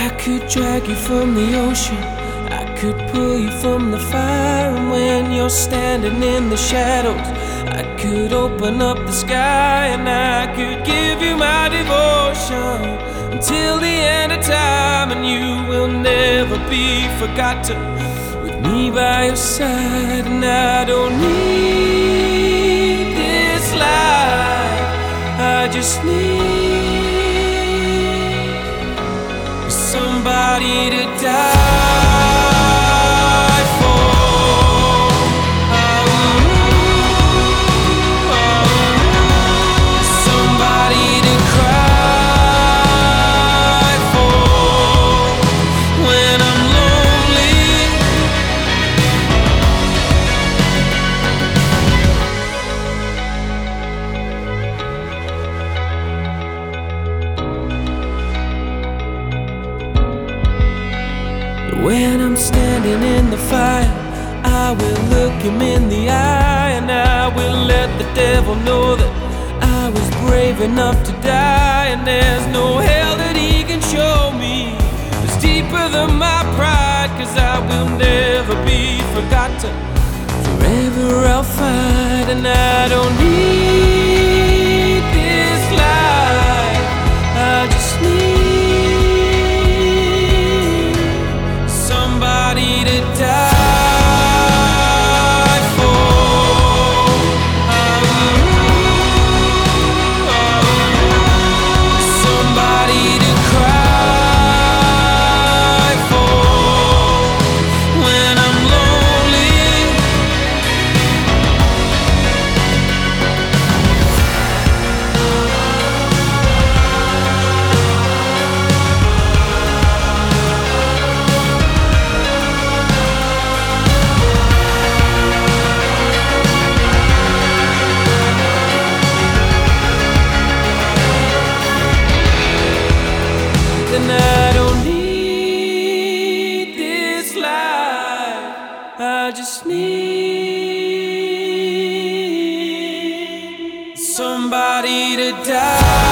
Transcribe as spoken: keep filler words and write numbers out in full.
I could drag you from the ocean, I could pull you from the fire. And when you're standing in the shadows, I could open up the sky. And I could give you my devotion until the end of time. And you will never be forgotten, with me by your side. And I don't need this life, I just need somebody to die for. Somebody to cry for when I'm lonely. When I'm standing in the fire, I will look him in the eye. And I will let the devil know that I was brave enough to die. And there's no hell that he can show me that's deeper than my pride. Cause I will never be forgotten, forever I'll fight. And I don't need this life, I just need somebody to die for. Somebody to cry for when I'm lonely. And I don't need this life, I just need somebody to die.